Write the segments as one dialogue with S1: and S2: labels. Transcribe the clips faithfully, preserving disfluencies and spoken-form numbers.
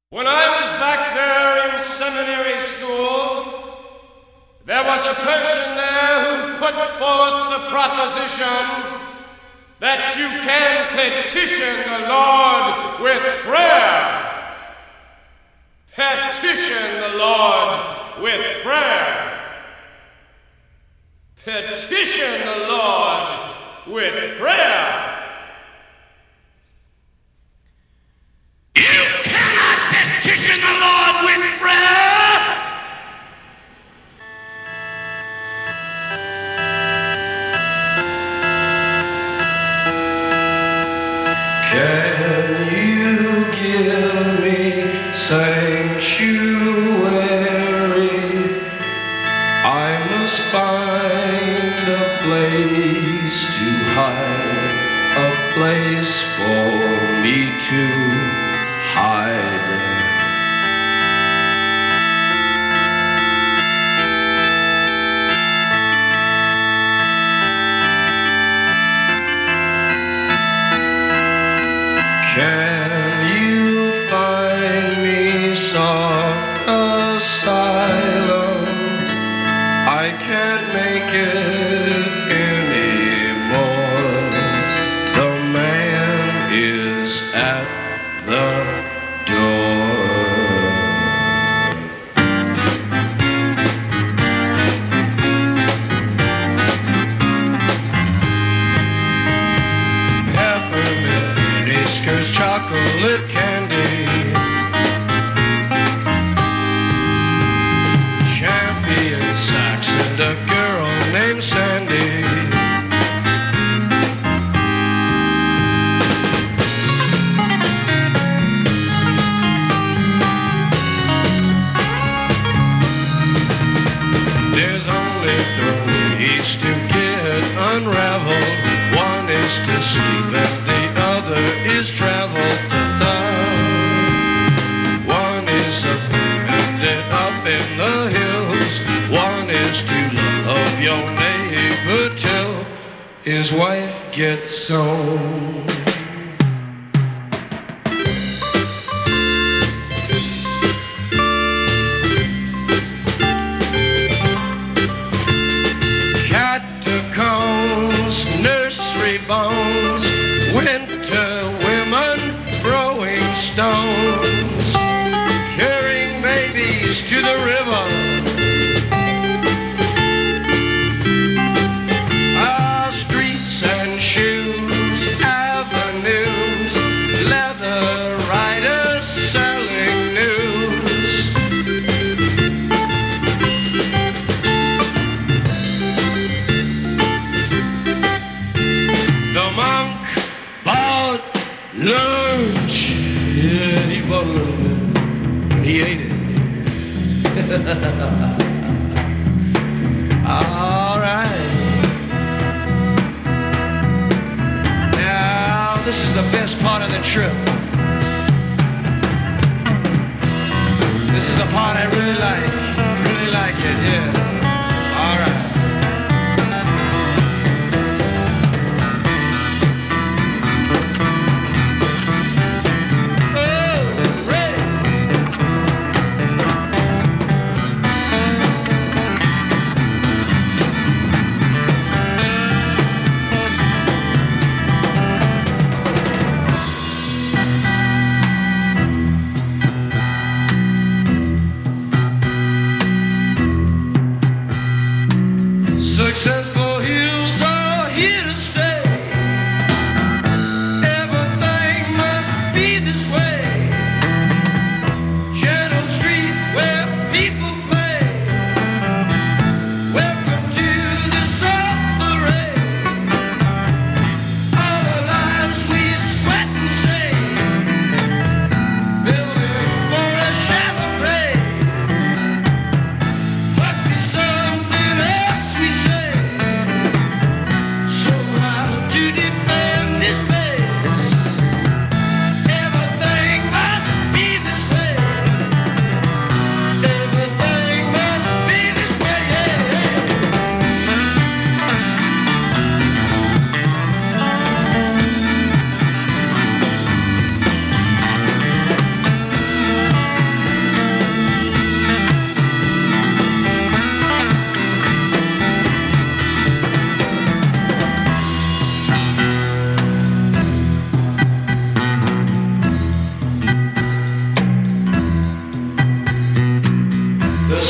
S1: When I was back there in seminary school, there was a person there who put forth the proposition that you can petition the Lord with prayer. Petition the Lord with prayer. Petition the Lord with prayer.
S2: You cannot petition the Lord with prayer.
S3: Can you give me sanctuary? I must find a place to hide, a place for me to hide. Can you find me soft asylum? I can't make it anymore. The man is at the door. Peppermint Whiskers, chocolate candy, champion sax and a girl named Sandy. There's only three ways to get unraveled. One is to sleep and the other is travel. One is up ended up in the hills. One is to love your neighbor till his wife gets home. Catacombs, nursery bones, winter women throwing stones, carrying babies to the river. Ah, streets and shoes, avenues, leather riders selling news. The monk bought lunch. Yeah, he bought a little bit. He ate it. All right. Now, this is the best part of the trip. This is the part I really like. Really like it, yeah. All right.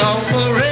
S3: on parade.